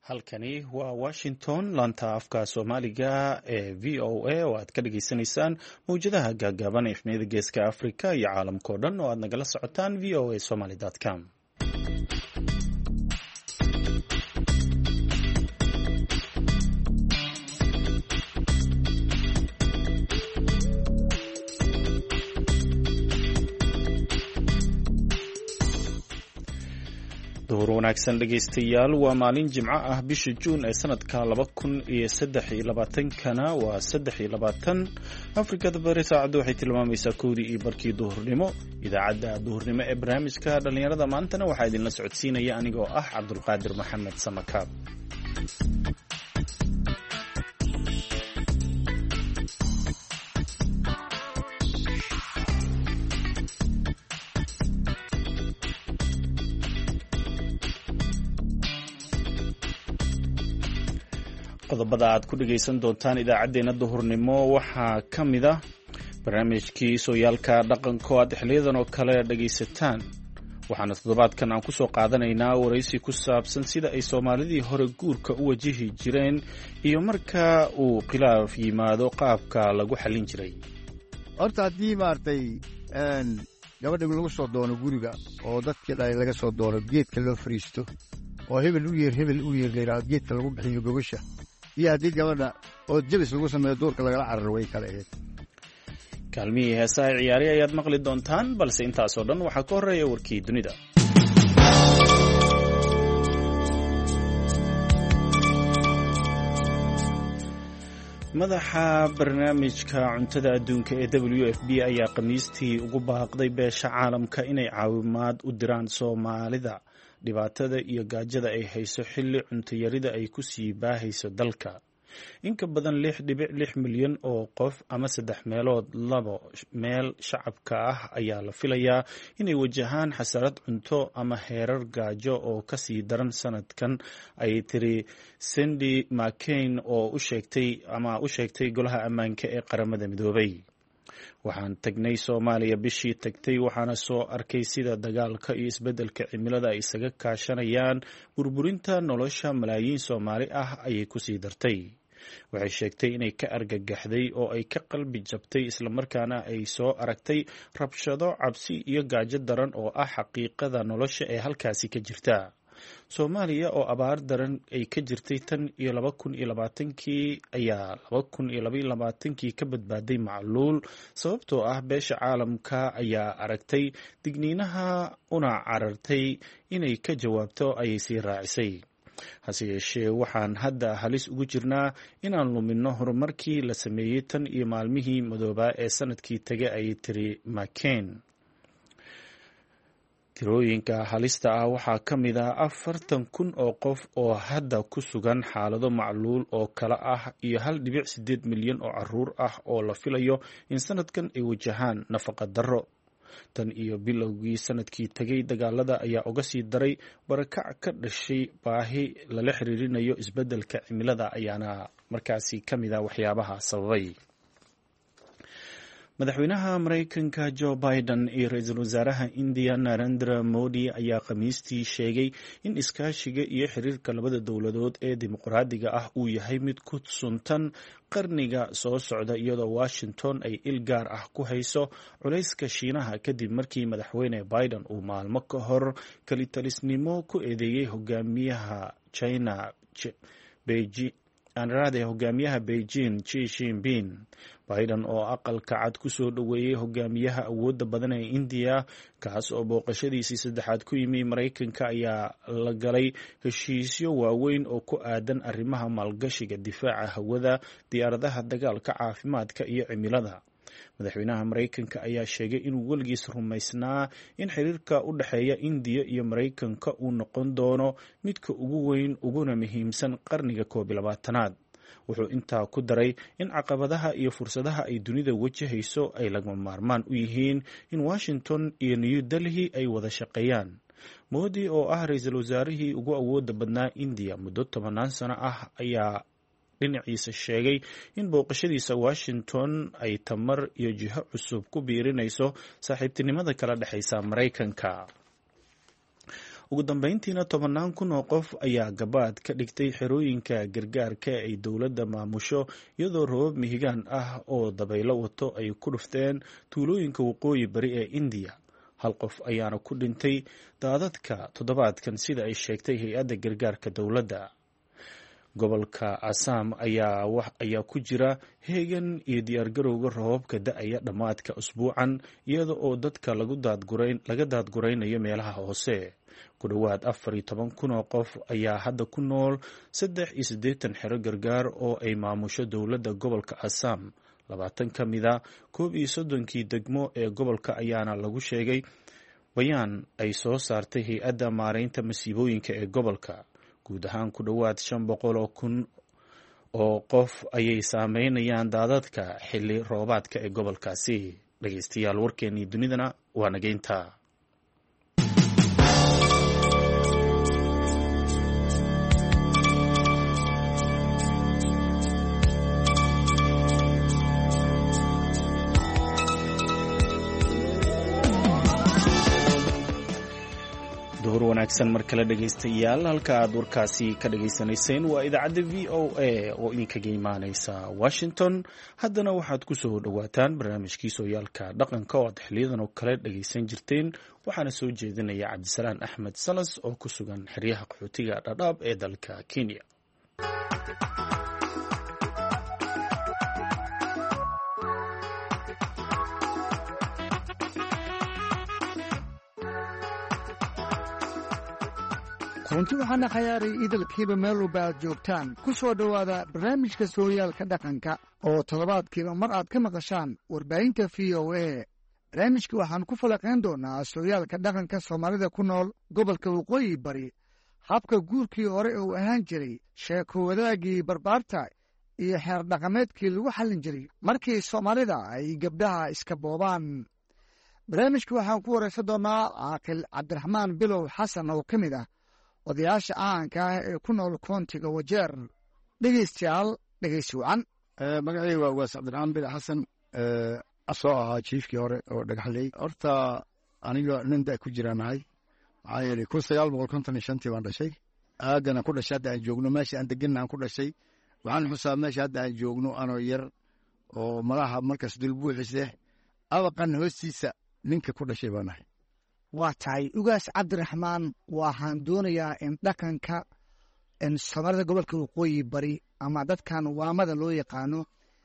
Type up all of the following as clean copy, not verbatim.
halkani waa washington laanta afka soomaaliga ee v o a oo aad ka dhageysanaysaan mawjadaha gaagaaban ee xubniyada geeska africa iyo caalamkao dhan oo aad nagala socotaan v o a somaly.com. duhur wanaagsan dhegaystayaal, waa maalin jimco ah bisha juun ee sanadka 2023kana waa 23. afrikada bari saacaddu waxay tilmaamaysaa 1:00 duhurnimo. idaacadda duhurnimo ee barnaamijka dhallinyarada maantana waxaa idinla socodsiinaya anigoo ah cabdulqaadir maxamed samakaab. qodobada aad ku dhegaysan doontaan idaacaddeenna duhurnimo waxaa ka mid ah barnaamijkii sooyaalka dhaqanka oo aad xiliyadan oo kale dhegaysataan. waxaana toddobaadkan aan kusoo qaadanaynaa waraysi ku saabsan sida ay soomaalidii hore guurka u wajihi jireen iyo marka uu khilaaf yimaado qaabka lagu xallin jiray. horta haddii maaragtay gabadha lagu soo doono guriga oo dadkii dhalay laga soo doono geedka loo fariisto oo hebel u yeer layidhahdo geedka lagu bixiyo gogosha, iyo haddii gabadha oo jabis lagu sameeyo duurka lagala cararo way kala ahayd. kaalmihii heesaha ciyaari ayaad maqli doontaan, balse intaasoo dhan waxaa ka horreeya warkii dunida. madaxa barnaamijka cuntada adduunka ee WFP ayaa khamiistii ugu baaqday beesha caalamka inay caawimaad u diraan Soomaalida dhibaatada iyo gaajada ay hayso xilli cuntayarida ay ku sii baahayso dalka. in ka badan 6.6 milyan oo qof ama 3/2 meel shacabka ah ayaa la filayaa inay wajahaan xasarad cunto ama heerar gaajo oo ka sii daran sanadkan, ay tiri Cindy McCain oo u sheegtay golaha ammaanka ee qaramada midoobay. waxaan tagnay Soomaaliya bishii tagtay, waxaana soo arkay sida dagaalka iyo isbeddelka cimilada ay isaga kaashanayaan burburinta nolosha malaayiin Soomaali ah, ayay ku sii dartay. waxay sheegtay inay ka argagaxday oo ay ka qalbi jabtay, islamarkaana ay soo aragtay rabshado, cabsi iyo gaajo daran oo ah xaqiiqada nolosha ee halkaasi ka jirta. Soomaaliya oo abaar daran ay ka jirtay tan iyo 2020kii ayaa 2022kii ka badbaaday macluul, sababtoo ah beesha caalamka ayaa aragtay digniinaha una carartay inay ka jawaabto, ayay sii raacisay. hase yeeshee waxaan hadda halis ugu jirnaa inaan lumino horumarkii la sameeyey tan iyo maalmihii madoobaa ee sanadkii tagay, ayay tiri McCain. tirooyinka halista ah waxaa ka mid ah 40,000 oo qof oo hadda ku sugan xaalado macluul oo kala ah iyo 1.8 milyan oo caruur ah oo la filayo in sanadkan ay wajahaan nafaqa darro. tan iyo bilowgii sanadkii tagay, dagaalada ayaa uga sii daray barakac ka dhashay baahi lala xiriirinayo isbeddelka cimilada, ayaana markaasi ka mid ah waxyaabaha sababay. madaxweynaha Mareykanka Joe Biden iyo ra-iisul wasaaraha India Narendra Modi ayaa khamiistii sheegay in iskaashiga iyo xiriirka labada dowladood ee dimuqraadiga ah uu yahay mid ku suntan qarniga soo socda, iyadoo Washington ay il gaar ah ku hayso culayska Shiinaha kadib markii madaxweyne Biden uu maalmo ka hor kalitalisnimo ku eedeeyey hogaamiyaha Beijing Xi Jinping. Biden oo aqalka cad ku soo dhoweeyey hogaamiyaha awoodda badan ee India, kaas oo booqashadiisii saddexaad ku yimi Mareykanka, ayaa la galay heshiisyo waaweyn oo ku aadan arrimaha maalgashiga, difaaca hawada, diyaaradaha dagaalka, caafimaadka iyo cimilada. madaxweynaha Mareykanka ayaa sheegay inuu weligiis rumaysnaa in xiriirka u dhexeeya Indiya iyo Mareykanka uu noqon doono midka ugu weyn uguna muhiimsan qarniga 21aad. wuxuu intaa ku daray in caqabadaha iyo fursadaha ay dunida wajahayso ay lagama maarmaan u yihiin in Washington iyo New Delhi ay wada shaqeeyaan. Modi oo ah ra-iisul wasaarihii ugu awoodda badnaa Indiya muddo 10 sano ah ayaa dhinaciisa sheegay in booqashadiisa Washington ay tamar iyo jiho cusub ku biirinayso saaxiibtinimada kala dhexaysa Mareykanka. ugu dambeyntiina 10 kun oo qof ayaa gabaad ka dhigtay xerooyinka gargaarka ay dowladda maamusho iyadoo roobab mihigaan ah oo dabaylo wato ay ku dhufteen tuulooyinka waqooyi bari ee indiya. hal qof ayaana ku dhintay daadadka toddobaadkan sida ay sheegtay hay-adda gargaarka dowladda. gobolka Assam ayaa ku jira heegan iyo diyaargarowga roobabka da'aya dhammaadka usbuucan iyada oo dadka laga daadguraynayo meelaha hoose. ku dhowaad 14 kun oo qof ayaa hadda ku nool 83 xero gargaar oo ay maamusho dowladda gobolka Assam. 20 ka mida 31 degmo ee gobolka ayaana lagu sheegay bayaan ay soo saartay hay-adda maaraynta masiibooyinka ee gobolka. guud ahaan ku dhowaad 500 kun oo qof ayay saameynayaan daadadka xilli roobaadka ee gobolkaasi. dhegeystayaal warkeennii dunidana waa nageynta. wanaagsan mar kale dhegaystayaal halka aad warkaasi ka dhageysanayseen waa idaacadda VOA oo idinkaga imaaneysa Washington. haddana waxaad ku soo dhawaataan barnaamijkii sooyaalka dhaqanka oo aad xiliyadan oo kale dhageysan jirteen. waxaana soo jeedinaya Cabdisalaan Axmed Salas oo ku sugan xeryaha qaxootiga Dadaab ee dalka Kenya. runtii waxaana khayaaray idilkiiba meel walba aad joogtaan ku soo dhowaada barnaamijka sooyaalka dhaqanka oo toddobaadkiiba mar aad ka maqashaan warbaahinta VOA. barnaamijka waxaan ku falaqayn doonaa sooyaalka dhaqanka soomaalida ku nool gobolka waqooyi bari, habka guurkii hore uu ahaan jiray, sheeko wadaagii barbaarta iyo xeer dhaqameedkii lagu xallin jiray markii soomaalida ay gabdhaha iska boobaan. barnaamijka waxaan ku waraysan doonaa caaqil cabdiraxmaan bilow xasan oo ka mid ah odayaasha caanka ah ee ku nool koontiga Wajeer. dhegeystayaal dhegeysi wacan. magacayga waa ugaas cabdiraxmaan bilow xasan, asoo ahaa jiifkii hore oo dhagaxley. horta aniga nin da ku jiraanahay, maxaa yeelay 1955 baan dhashay. aagana ku dhashay hadda aan joogno, meesha aan deganna aan ku dhashay. waxaan xusaa meesha hadda aan joogno anoo yar oo malaha markaas dulbuuxise abaqan hoostiisa ninka ku dhashay baan ahay. waa tahay ugaas cabdiraxmaan, waxaan doonayaa in dhaqanka soomaalida gobolka waqooyi bari ama dadkan waamada loo yaqaano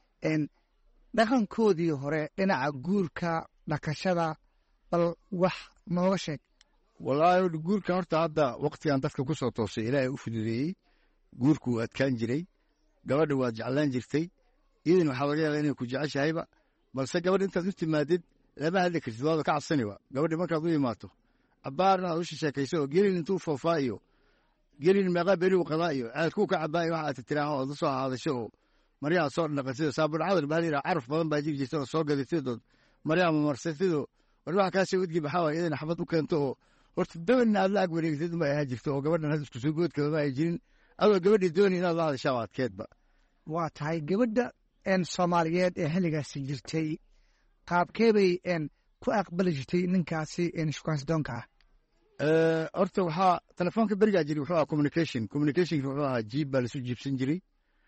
dhaqankoodii hore dhinaca guurka dhakashada bal wax nooga sheeg. wallaahi guurkan horta hadda waqtigan dadka ku soo toosay ilaahay u fududeeyey. guurku wuu adkaan jiray, gabadha waad jeclaan jirtay, idin waxaa laga yaabaa inay ku jeceshahayba, balse gabadha intaad u timaadid lama hadli kartid, waaba ka cabsaniba. gabadhi markaad u imaato abbaarna aad u sheekayso oo gelin intuu foofaa iyo gelin meeqa beriu qadaa iyo aadkuu ka cabaayo waxa aad tiraaho ood la soo haadasho oo maryaha soo dhaqatid. saabulcadar baa layidhaha caraf badan baa jiri jirta oo soo gadatid ood maryaha mamarsatid oo war waxa kaasoo udgi maxaa waay idin xabad u keento oo horta dawanna aad la ag wareegtid unbay ahaan jirto oo gabadhan had isku soo goodkaba ma ay jirin, adoo gabadhii dooni inaad la hadashaa waa adkeedba. waa tahay gabadha soomaaliyeed ee xilligaasi jirtay qaabkee bay ku aqbali jirtay ninkaasi shukaansidoonka ah? horta waxaa telefoonka berigaa jiri wuxuu ahaa communicationka wuxuu ahaa jiib baa lasu jiibsan jiray.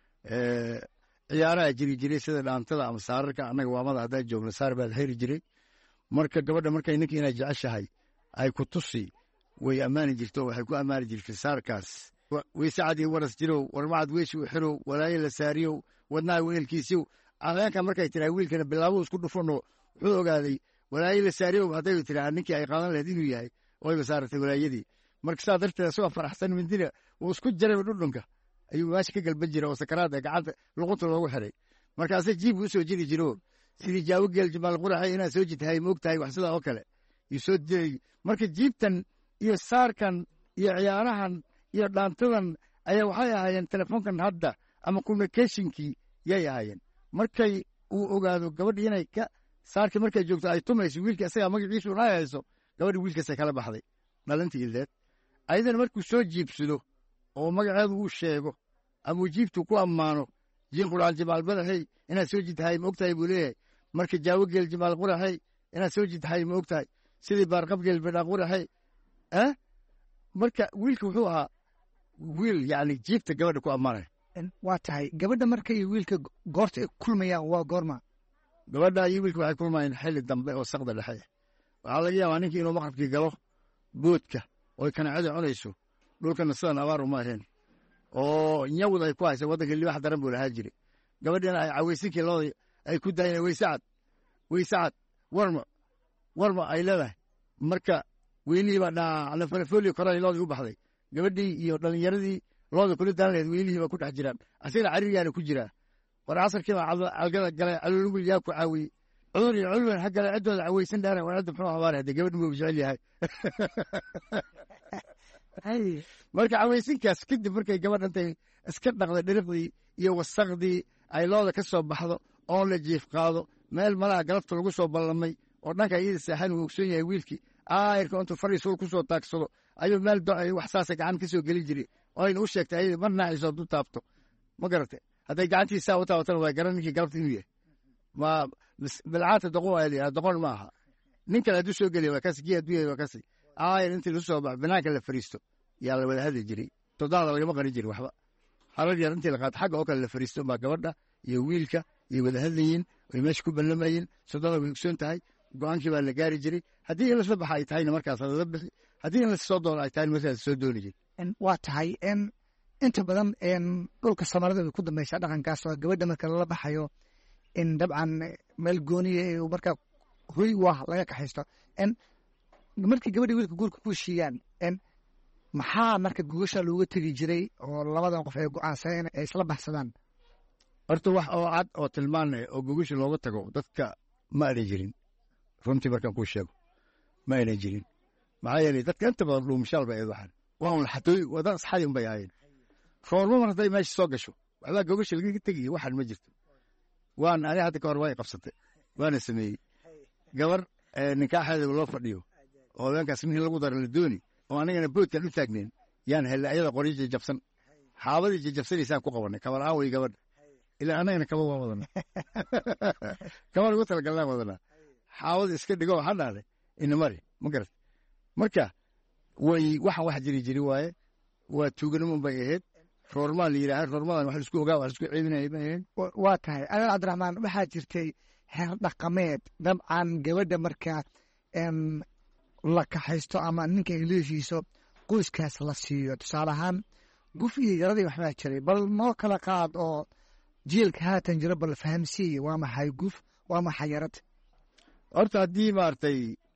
ciyaaraha jiri jiray sida dhaantada ama saararka. annaga waamada haddaan joogno saar baa la heri jiray. marka gabadha markay ninka inay jeceshahay ay ku tusi way ammaani jirto, waxay ku ammaani jirtay saarkaas. weysacadii waras jirow, warmacad weeshi u xirow, walaaye la saariyow, wadnaha weelkiisiw. aqyaanka markay tiraa wiilkana bilaabuu isku dhufanoo wuxuu ogaaday walaaye la saariyow hadday tiraa ninkii ay qaadan lahayd inuu yahay, oyba saaratay walaayadii. marka saa darteed asagoo faraxsan mindina uu isku jarayba dhudhunka ayuu meesha ka galban jira oo sakaraada gacanta luqunta loogu xiray. markaase jiibku usoo jiri jiro sidii jaawo geel jimaal quraxay inaad soo jitahay ma og tahay, wax sidaa oo kale yuu soo jiray. marka jiibtan iyo saarkan iyo ciyaarahan iyo dhaantadan ayaa waxay ahaayeen telefoonkan hadda ama communicationkii yay ahaayeen. markay uu ogaado gabadhi inay ka saarkii markay joogto ay tumayso wiilka isagaa magaciisu ay hayso, gabadhi wiilkaasay kala baxday dhalintii ildeed. ayadana markuu soo jiibsado oo magaceedu uu sheego ama uu jiibtu ku ammaano, jiinquraan jimaal badaxey inaad soo jidtahay ma og tahay buu leeyahay. marka jaawo geel jimaal quraxey inaad soo jidtahay ma og tahay, sidii baarqab geel bidhaa quraxey marka wiilka wuxuu ahaa wiil yani jiibta gabadha ku ammaanaya. waa tahay gabadha marka iyo wiilka goorta ay kulmayaan waa goorma? gabadha iyo wiilka waxay kulmayaan xilli dambe oo saqda dhexe. waxaa laga yaabaa ninkii inuu maqribkii galo boodka oy kanaacada cunayso dhulkana sidan abaar uma ahayn oo nyawd ay ku haysa waddanka libax daran buu lahaa jiray. gabadhina ay cawaysinkii looda ay ku daayeen weysacad warma ay leedahay. marka weynihii baa dhanafolio koray loodii u baxday. gabadhii iyo dhallinyaradii looda kula daan laheed weynihii baa ku dhex jiraan, asagana caririyaana ku jiraa. war casarkii baa calgada galay calolugul yaa ku caawiyey cudur iyo culwen haggale ciddooda cawaysan dhaara war cidda muxuu habaar hadee gabadh muu jecel yahay. marka cawaysinkaas kadib markay gabadh intay iska dhaqday dhiriqdii iyo wasaqdii ay looda ka soo baxdo oon la jiif qaado meel malaha galabta lagu soo ballamay oo dhanka iyada saaxan uu ogsoon yahay wiilkii aayarka intuu fadhiisuul ku soo taagsado ayuu meel wax saasa gacan ka soo geli jiray oo ayna u sheegtay ayada mar naaciso hadduu taabto ma garate hadday gacantiisaa u taabatana waa garan ninkii galabta inuu yahay. ma bilcaanta doqon waa layidhaha doqon ma aha. nin kale hadduu soo geliya waa kasi kii hadduu yahay waa kasi aayar intii lagu soo baxo banaanka la fariisto yaa la wada hadli jiray. toddobaada lagama qarin jirin waxba. harar yar intii la qaato xagga oo kale la fariisto baa gabadha iyo wiilka iyo wada hadlayiin way meesha ku ballamayeen. soddona way ogsoon tahay go-aankii baa la gaari jiray. haddii in lasla baxa ay tahayna markaas lala bixi, haddii in lasoo doono ay tahayna markaas soo dooni jiray. waa tahay inta badan dhulka Soomaalida way ku dambaysaa dhaqankaas oo gabadha marka lala baxayo in dabcan meel gooniye marka hoy waa laga kaxaysto. markii gabadha wiilka guurka ku heshiiyaan maxaa marka gugasha looga tegi jiray oo labadan qof ay go'aansadeen ay isla baxsadaan? horta wax oo cad oo tilmaanaya oo gugasha looga tago dadka ma aanay jirin. runtii markaan kuu sheego ma aanay jirin. maxaa yeelay dadka inta badan dhuumashaal bay ahayd waxaan waa un xatooy wadan asxaadi un bay ahaayeen. roorma mar hadday meesha soo gasho waxbaa gugasha lagaga tegiyo waxaan ma jirto. waan ani hadda ka hor waa qabsatay waana sameeyey. gabar ninkaaxeeda loo fadhiyo oo haweenkaas mihii lagu dara la dooni oo anigana boodkaan u taagnayn yaan hellay ayada qoryo jajabsan xaabadii jajabsanaysaan ku qabanay kabar aan wey gabadha ilaa annagana kaba waa wadana kabar ugu talagalnaan wadana xaawada iska dhigo waxaa dhahday inamari ma garat. marka way waxaan wax jiri waaye waa tuuganimo bay ahayd. roormaa la yidhaaha roormadan wax laisku ogaa wax laisku ceebinaya bay ahayd. waa tahay adan cabdiraxmaan waxaa jirtay heer dhaqameed dabcan gabadha marka la kaxaysto ama ninka ay leeshiiso qoyskaas la siiyo. tusaale ahaan guf iyo yaradii waxbaa jiray bal noo kala qaad oo jiilka haatan jira bal fahamsiiye waa maxay guf waa maxay yarad? horta haddii maaragtay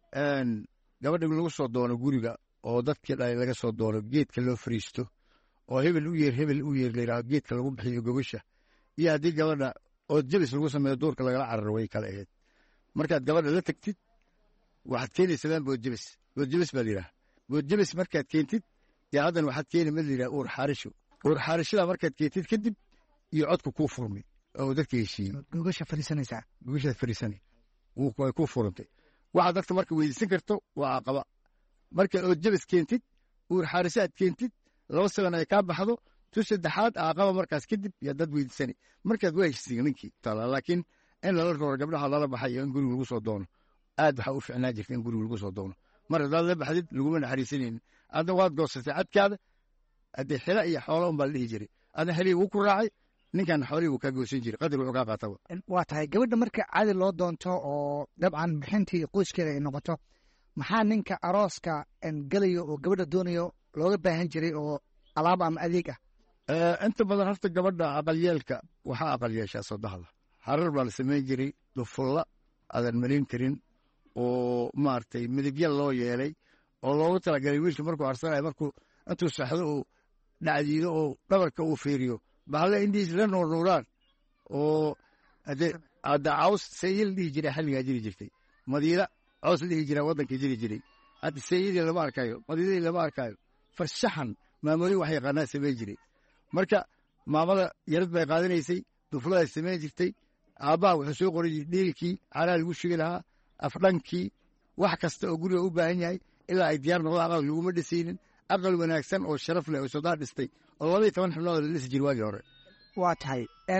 gabadha lagu soo doono guriga oo dadkii dhalay laga soo doono geedka loo fariisto oo hebel u yeer layidhaho geedka lagu bixiyo gogosha iyo haddii gabadha oo jabis lagu sameeyo duurka lagala cararo way kala ahayd. markaad gabadha la tagtid waxaad keenaysadaan boodjabis baa layidhaha. boodjabis markaad keentid yaa haddan waxaad keeni mid layidhaha uur xaarishada markaad keentid kadib iyo codka kuu furmay oo dadka heshiiyey. gogoshaad fariisanay way kuu furantay. waxaad dadka marka weydiisan karto waa aqaba. marka ood jabis keentid uur xaarishaad keentid laba saban ay kaa baxdo tu saddexaad aqaba markaas kadib yaa dad weydiisanay markaad waa heshiisiin ninkii laakiin in lala rooro gabdhaha lala baxayo in guriga lagu soo doono aad waxaa u ficnaa jirta in guriga lagu soo doono. mar haddaad la baxdid laguma naxariisanaynin. adna waad goosatay cadkaada haddee xila iyo xoola un baa la dhihi jiray. adna xelihii wuu ku raacay ninkan xoolihii wuu kaa goosan jiray qadar wuxuu kaa qaataba. waa tahay gabadha marka cadi loo doonto oo dabcan bixintii qoyskeeda ay noqoto maxaa ninka arooska gelayo oo gabadha doonayo looga baahan jiray oo alaab ama adeeg ah? inta badan horta gabadha aqalyeelka waxaa aqal yeeshaa soddahda. harar baa la samayn jiray dufulla aadan malin karin oo maaragtay midabya loo yeelay oo loogu talagalay wiilka markuu arsanayo markuu intuu saxdo uu dhacdiido oo dhabarka uu fiiriyo bahalle indhihiis la nuurnuuraan oo hadda caws sayil dhihi jiray xilligaa jiri jirtay. madiila caws dhihi jiraa waddanka jiri jiray. hadda sayidii lama arkayo madiiladii lama arkayo. farshaxan maamulin wax yaqaanaa samayn jiray. marka maamada yarad bay qaadanaysay dufladaas samayn jirtay. aabbaha wuxuu soo qoray dhiilkii caraa lagu shugi lahaa afdhankii wax kasta oo guriga u baahan yahay ilaa ay diyaar noqdo aqal laguma dhisaynin. aqal wanaagsan oo sharaf leh oo sodaa dhistay oo 12 xubnood la dhisi jiray waagii hore. waa tahay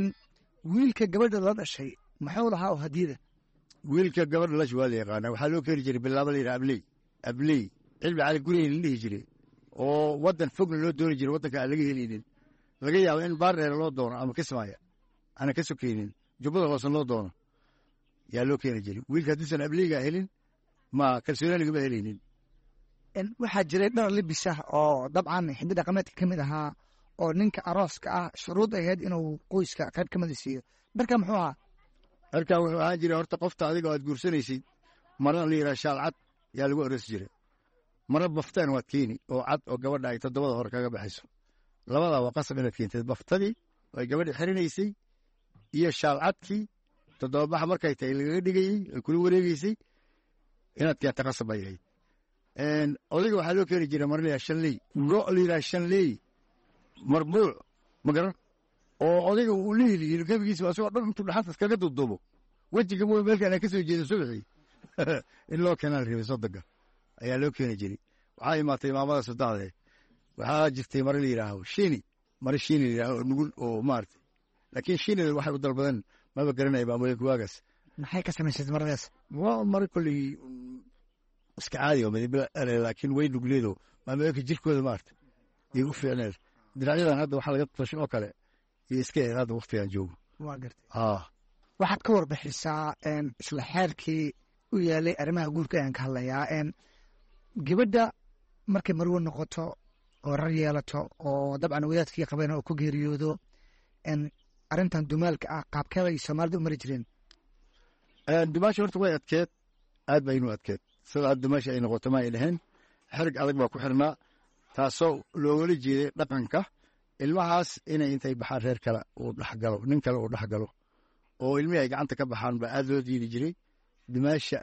wiilka gabadha la dhashay maxuu lahaa oo hadiyada? wiilka gabadha la waa la yaqaanaa waxaa loo keeni jiray bilaabo la yidhaha abley cilmi cali gurigeyna la dhihi jiray oo waddan fogna loo dooni jiray waddanka aan laga helaynin laga yaabo in baardheere loo doono ama kismaayo ana ka sokeynin jubbada hoose loo doono yaa loo keeni jiray wiilka hadduusan abliiga helin ma kalsooni lagama helaynin waxaa jiray dhar libis ah oo dabcan xiddi dhaqameedka ka mid ahaa oo ninka arooska ah shuruud ay ahayd inuu qoyska qayb ka mid siiyo dharka muxuu ahaa dharkan wuxuu ahaan jiray horta qofta adiga aad guursanaysid marna la yidhaha shaal cad yaa lagu aroosi jiray marna baftaan waad keeni oo cad oo gabadha ay toddobada hore kaga baxayso labadaa waa qasab inaad keentid baftadii ay gabadha xirinaysay iyo shaal cadkii toddobabaxa markay tahay lagaga dhigayey ay kula wareegeysay inaad keenta qasab ay ahayd odayga waxaa loo keeni jiray mar la yidhaha shanley go' la yidhaha shanley marbuuc ma garan oo odayga uu la heliyo gabigiisa asagoo dhan intuu dhaxantas kaga duuduubo wejiga mooy meelkaan ay ka soo jeeda subaxii in loo keenaa la rabay soddonka ayaa loo keeni jiray waxaa imaatay imaamada saddexdee waxaa jirtay mare la yidhaaho shini mare shini la yidhaaho nugul oo maaragtay laakiin shinida waxay u dalbadeen maba garanaya maamooyinka waagaas maxay ka samaysay maradaas waa mare kolley iska caadi oo midib laakiin way nugleedo maamooyinka jirkooda maaragtay iyo u fiicneed diracyadan hadda waxaa laga tashin oo kale iyo iska eeg hadda waktigaan joogo waa gartay waxaad ka warbixisaa isla xeerkii u yaalay arrimaha guurka ayaan ka hadlayaa gabadha markay marwo noqoto oo rar yeelato oo dabcan wadaadkii qabeen oo ku geeriyoodo arrintan dumaalka ah qaabkeeda ay soomaalida u mari jireen dumaasha horta way adkeed aad baa inuu adkeed sida aad dumaasha ay noqoto ma ay dhaheen xerig adag baa ku xirnaa taasoo loogala jeeday dhaqanka ilmahaas inay intay baxaan reer kale uu dhexgalo nin kale uu dhexgalo oo ilmihii ay gacanta ka baxaan baa aad loo diidi jiray dumaasha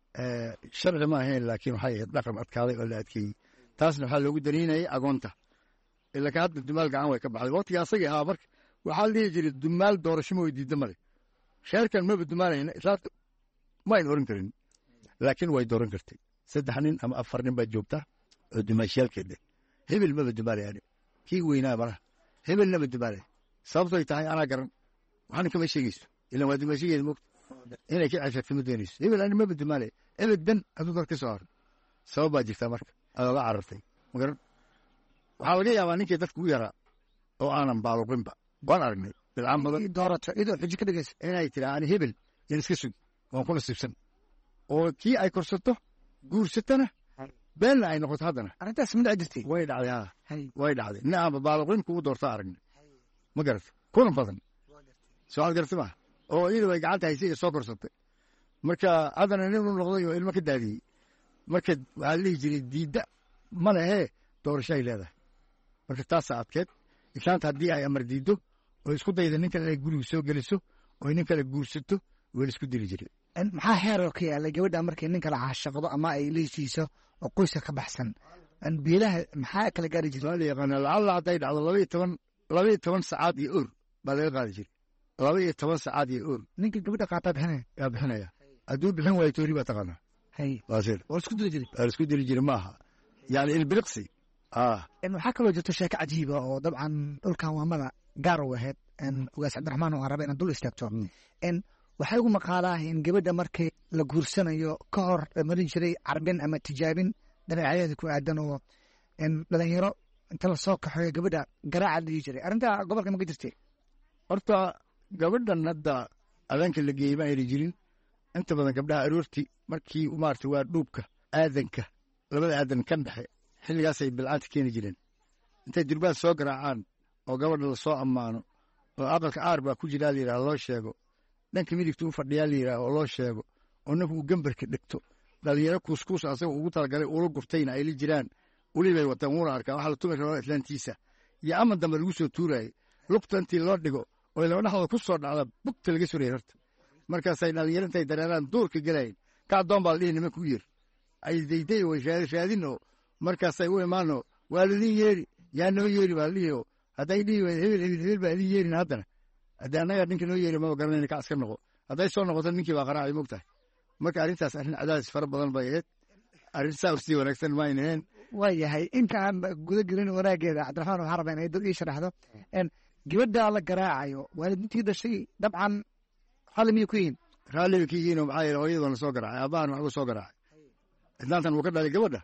sharci ma ahayn laakiin waxay ahayd dhaqan adkaaday oo la adkeeyey taasna waxaa loogu daniinayay agoonta ilaa hadda dumaal gacan way ka baxday waqtiga asagii ahaa marka waxaa la dhihi jiray dumaal doorasho ma weydiida male sheerkan maba dumaalayna islaamta ma ayn oran karin laakiin way dooran kartay 3 nin ama 4 nin baa joogta oo dumaashiyaalkeeda hebel maba dumaalayaan kii weynaa malaha hebelna ma dumaalay sababtoo ay tahay anaa garan waxaan kama sheegayso ilaa waa dumaashigeeda moogta inay ka ceshato ma doonayso hebel ani maba dumaalay ebedan aduu dad ka soo haro sabab baa jirta marka adooga carartay ma garan waxaa laga yaabaa ninkii dadka u yaraa oo aanan baaluqinba waan aragnay bilcaan badan doorato idoo xujo ka dhigaysa inay tiraa ani hebel yan iska sugi waan ku nasiibsan oo kii ay korsato guursatana beenna ay noqoto haddana arrintaas ma dhici jirtay way dhacday way dhacday nacamba baaluqin kugu doorta aragnay ma garata kuna badan soo aad garata maaha oo iyadu ay gacanta haysay soo korsatay marka haddana nin u noqday oo ilmo ka daadiyey marka waxaa lihi jiray diidda ma lehee doorashay leedahay marka taasaa adkeed islaanta haddii ay amar diiddo oo isku dayda nin kale ay guriga soo geliso oo nin kale guursato waa la isku dili jiray maxaa xeeroo ka yaalay gabadha markay nin kale caashaqdo ama ay leeshiiso oo qoyska ka baxsan biilaha maxaa kala gaari jiray waa la yaqaana lacalla hadday dhacdo 12 saacaad iyo or baa laga qaadi jiray 12 saacaad iyo or ninka gabadha qaataa bixinaya yaa bixinaya hadduu bixin waayo toori baa taqaanaa waa isku dili jiray waa isku dili jiray maaha yani ilbiriqsi waxaa kaloo jirto sheeko cajiiba oo dabcan dhulkan waamada gaar u ahayd ugaas cabdiraxmaan oo aan raba inaad dul istaagto waxay ugu maqaalaa in gabadha markii la guursanayo ka hor marin jiray carbin ama tijaabin dabeecyadeeda ku aadan oo dhalinyaro inta la soo kaxeeyo gabadha garaaca la dhihi jiray arrintaa gobolka ma ka jirtay horta gabadhan hadda adaanka la geeyey ma ayna jirin inta badan gabdhaha aroortii markii maarata waa dhuubka aadanka labada aadan kan dhexe xilligaasay bilcaanta keeni jireen intay durbaad soo garaacaan oo gabadha la soo ammaano oo aqalka aar baa ku jiraa la yidhaha loo sheego dhanka midigta u fadhiyaa la yidhaha oo loo sheego oo ninku uu gambarka dhegto dhalinyaro kuuskuus asaga ugu talagalay ula gurtayna ay la jiraan ulibay wataan wuuna arkaa waxaa la tumi rabaa islaantiisa iyo aman dambe lagu soo tuurayay lugta intii loo dhigo oo laba dhexdooda ku soo dhacda bugta laga surayay horta markaasay dhalinyaro intay dareeraan duurka gelayn ka addoon baa la dhihi nimanka u yeer ay dayday way raadin oo markaasay u imaanoo waa ladin yeeri yaa noo yeeri baa la dhihi oo hadday dhihi wayd hebel baa idin yeerin haddana haddii annaga ninka noo yeeri maba garanayna ka askar noqo hadday soo noqoto ninkii baa qaraacay mogtahay marka arrintaas arrin cadaadis fara badan bay ahayd arrin saa usii wanaagsan ma ayna ahayn waa yahay intaan guda gelin wanaageeda cabdiraxmaan waxaa rabaa inay dad ii sharaxdo gabadha la garaacayo waalidintii dhashay dabcan raalli miyay ku yihiin raalli bay ka yihiinoo maxaa yeele hooyadoona soo garaacay aabbahan waxbuu soo garaacay islaantan wuu ka dhalay gabadha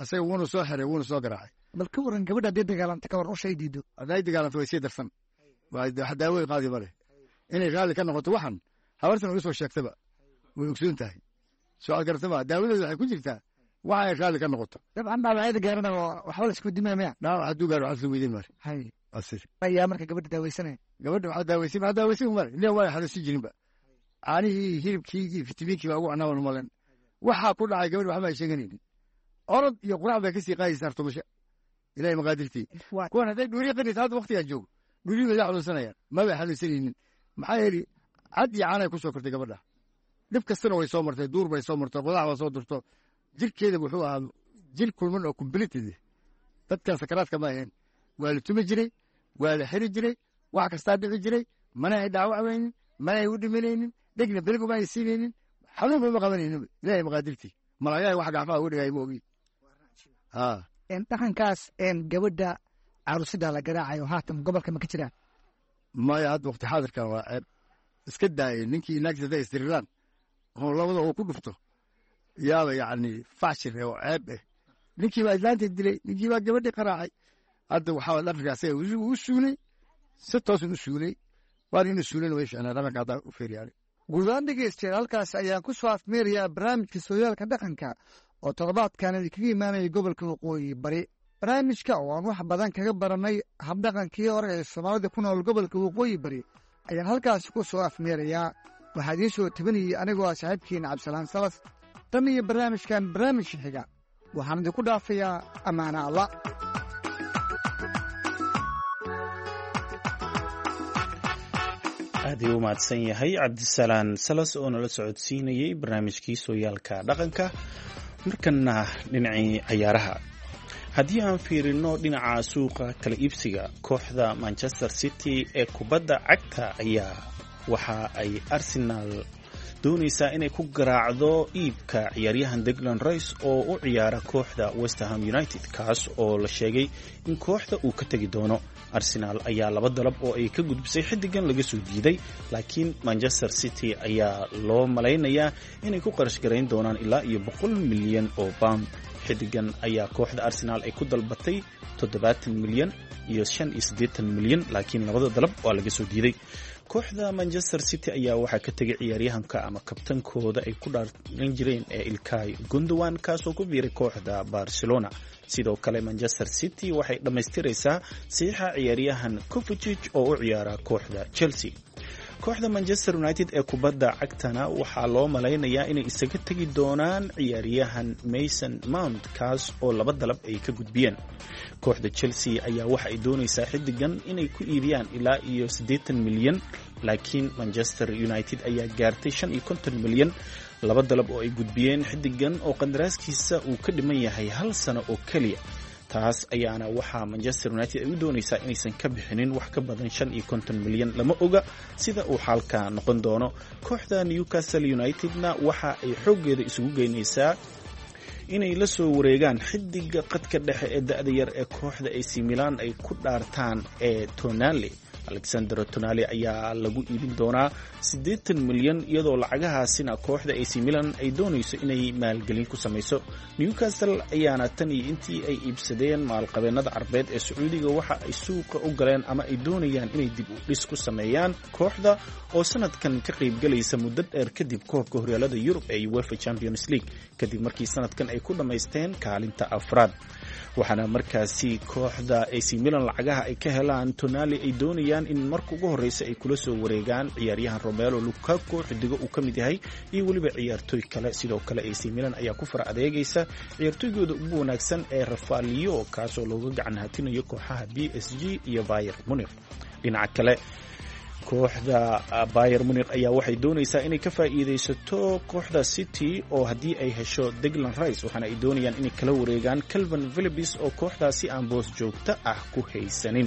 asaga wuuna soo xiray wuuna soo garaacay. bal ka waran gabadha haddii dagaalanta ka waran ushay diido hadday dagaalanto way sii darsan wax daawooy qaadi ma leh inay raalli ka noqoto waxan habartan uga soo sheegtaba way ogsoon tahay soo aad garatama daawadeedu waxay ku jirtaa waxa ay raalli ka noqoto dabcan dhaawacyada gaarana waxba la isku dimaa maya dhaawac hadduu gaaro waxaa la weydiin mare hay asir ayaa marka gabadha daaweysanaya gabadha waxaa daaweysin mare ilaa waa xanuunsan jirinba caanihii hilibkii fitamiinkii baa ugu cunaawan malen waxaa ku dhacay gabadha waxba ay sheeganaynin orod iyo qurac bay kasii qaadaysaa artobasha ilaahay maqaadirtii kuwan hadday dhuuriya qanaysa hadda waqtigaan joogo dhuuriyi bay la xanuunsanayaan mabay xanuunsanaynin maxaa yeeli cad iyo caanay ku soo kortay gabadha dhib kastana way soo martay duur bay soo martay qodax baa soo durto jirkeeda wuxuu ahaa jir kulman oo completed dadkan sakaraadka ma ahayn waa la tumi jiray waa la xiri jiray wax kastaa dhici jiray mana ay dhaawacmaynin mana ay u dhimanaynin dhegna berigu ma ay siinaynin xanuun ba ma qabanaynin ilaahay maqaadirtii malayahay wax gacfaha uga dhigay ma ogi dhaqankaas gabadha caruusida la garaacayo haatan gobolka ma ka jiraan maya hadda waqti xaadirkan waa ceeb iska daayay ninkii naagta hadday isdiriraan oo labada uu ku dhufto yaaba yacni fashir oo ceeb ninkii baa islaanta dilay ninkii baa gabadhii qaraacay hadda waxaa dhaqanka asaga u suulay si toosan u suulay waan inuu suulana way ficnaa dhaqanka haddaa u feeryaanay guudaan dhegeystayaal halkaas ayaan ku soo afmeerayaa barnaamijka sooyaalka dhaqanka oo toddobaadkan idinkaga imaanaya gobolka waqooyi bari barnaamijka oo aan wax badan kaga baranay habdhaqankii hore ee soomaalida ku nool gobolka waqooyi bari ayaan halkaas ku soo afmeerayaa waxaa idiin soo tabinayay anigoo ah saaxiibkiina cabdisalaan salas tan iyo barnaamijkan barnaamijka xiga waxaan idinku dhaafayaa ammaana allah aad ayuu u mahadsan yahay cabdisalaan salas oo nala socodsiinayey barnaamijkii sooyaalka dhaqanka markana dhinacii cayaaraha haddii aan fiirino dhinaca suuqa kala iibsiga kooxda manchester city ee kubadda cagta ayaa waxa ay arsenal doonaysaa inay ku garaacdo iibka ciyaaryahan Declan Rice oo u ciyaara kooxda West Ham United kaas oo la sheegay in kooxda uu ka tagi doono. Arsenal ayaa laba dalab oo ay ka gudbisay xidigan laga soo diiday, laakiin Manchester City ayaa loo malaynayaa inay ku qarash gareyn doonaan ilaa iyo 100 milyan oo pound. xidigan ayaa kooxda Arsenal ay ku dalbatay 70 milyan iyo 85 milyan, laakiin labada dalab waa laga soo diiday. kooxda Manchester City ayaa waxaa ka tagay ciyaaryahanka ama kabtankooda ay ku dhaaran jireen ee Ilkay Gundogan kaasoo ku biiray kooxda Barcelona. sidoo kale Manchester City waxay dhamaystiraysaa saxiixa ciyaaryahan Kovacic oo u ciyaara kooxda Chelsea. kooxda Manchester United ee kubadda cagtana waxaa loo malaynayaa inay isaga tagi doonaan ciyaaryahan Mason Mount kaas oo laba dalab ay ka gudbiyeen. kooxda Chelsea ayaa waxa ay doonaysaa xidigan inay ku iibiyaan ilaa iyo 80 milyan, laakiin Manchester United ayaa gaartay 55 milyan. laba dalab oo ay gudbiyeen xidigan oo qandaraaskiisa uu ka dhiman yahay 1 sano oo kaliya. taas ayaana waxaa Manchester United ay u doonaysaa inaysan ka bixinin wax ka badan 55 milyan. lama oga sida uu xaalka noqon doono. kooxda Newcastle Unitedna waxa ay xoogeeda isugu geynaysaa inay la soo wareegaan xidiga qadka dhexe ee da'da yar ee kooxda AC Milan ay ku dhaartaan ee Tonali. Alexander Tonali ayaa lagu iibin doonaa 80 milyan iyadoo lacagahaasina kooxda AC Milan ay doonayso inay maalgelin ku samayso. Newcastle ayaana tan iyo intii ay iibsadeen maalqabeennada Carbeed ee Sacuudiga waxa ay suuqa u galeen ama ay doonayaan inay dib u dhis ku sameeyaan kooxda oo sanadkan ka qayb galaysa muddo dheer kadib koobka horyaalada Yurub ee UEFA Champions League kadib markii sanadkan ay ku dhamaysteen kaalinta afraad. waxaana markaasi kooxda AC Milan lacagaha ay ka helaan Tonali ay doonayaan in marka ugu horeysa ay kula soo wareegaan ciyaaryahan Romelu Lukaku xidiga uu kamid yahay iyo waliba ciyaartooy kale. sidoo kale AC Milan ayaa ku fara adeegaysa ciyaartooygooda ugu wanaagsan ee Rafaelio kaasoo looga gacan hatinayo kooxaha PSG iyo Bayern Munich. dhinaca kale kooxda Bayern Munich ayaa waxay doonaysaa inay ka faa'iideysato kooxda City oo haddii ay hesho Declan Rice waxaana ay doonayaan inay kala wareegaan Calvin Phillips oo kooxdaasi aan boos joogto ah ku haysanin.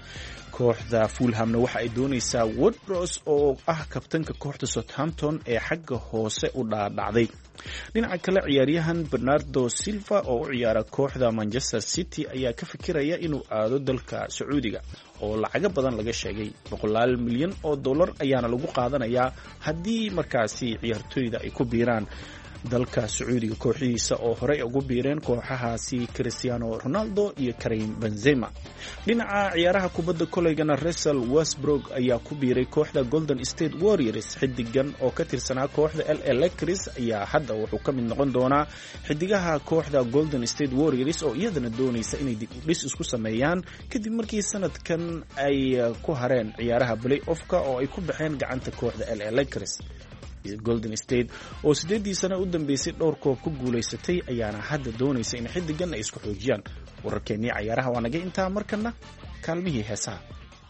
kooxda Fulhamna waxa ay doonaysaa Ward-Prowse oo ah kabtanka kooxda Southampton ee xagga hoose u dhaadhacday. dhinaca kale ciyaaryahan Bernardo Silva oo u ciyaara kooxda Manchester City ayaa ka fikiraya inuu aado dalka Sacuudiga oo lacaga badan laga sheegay $100 milyan ayaana lagu qaadanayaa haddii markaasi ciyaartooyda ay ku biiraan dalka Sacuudiga kooxihiisa oo horey ugu biireen kooxahaasi Cristiano Ronaldo iyo Karim Benzema. dhinaca ciyaaraha kubadda koleygana Russell Westbrook ayaa ku biiray kooxda Golden State Warriors. xidigan oo ka tirsanaa kooxda LA Lakers ayaa hadda wuxuu ka mid noqon doonaa xidigaha kooxda Golden State Warriors oo iyadana doonaysa inay dib u dhis isku sameeyaan kadib markii sanadkan ay ku hareen ciyaaraha play-offka oo ay ku baxeen gacanta kooxda LA Lakers. Golden State oo 8 sano u dambeysay dhowr koob ku guuleysatay ayaana hadda doonaysa in xidigan ay isku xoojiyaan. wararkeennii ciyaaraha waa naga intaa markana kaalmihii heesaha.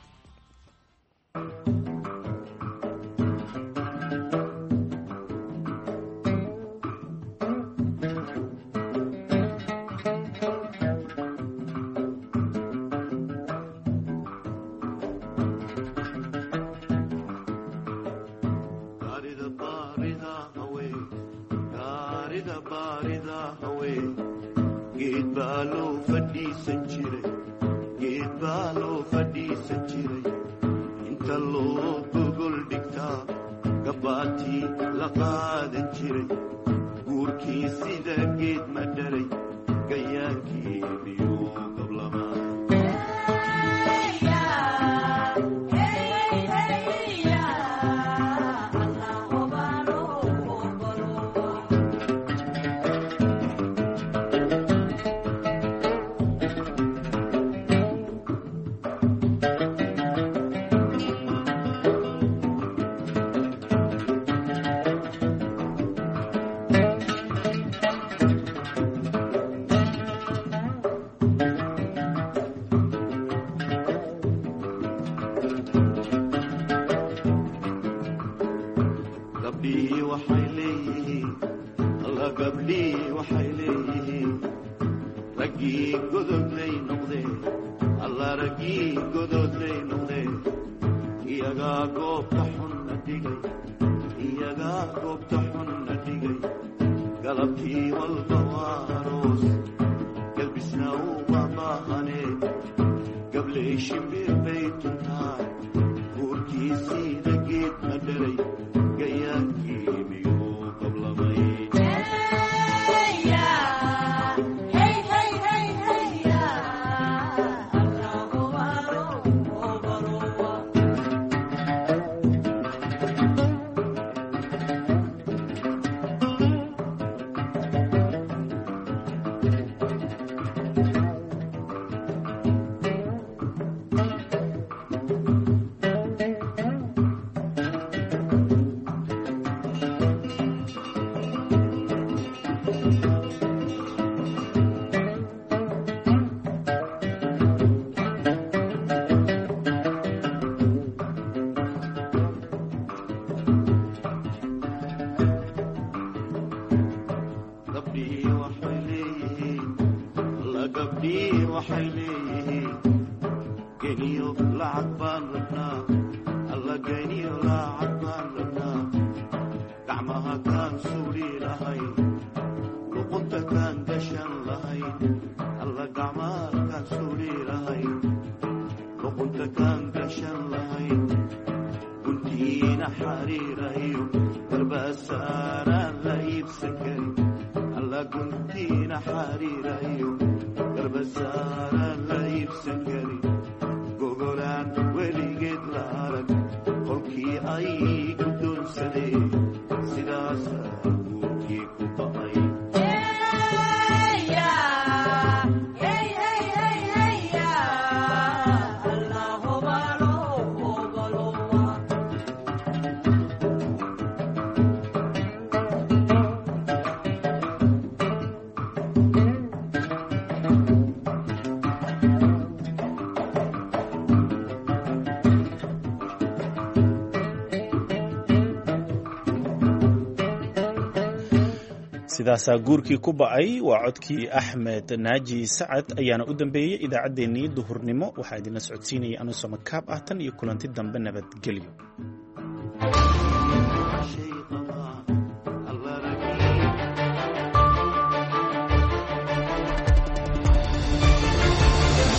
sidaasaa guurkii ku ba'ay waa codkii Axmed Naaji Sacad ayaana u dambeeyay idaacaddeenii duhurnimo waxaa idinla socodsiinaya anuu samakaab ah tan iyo kulanti dambe nabadgelyo.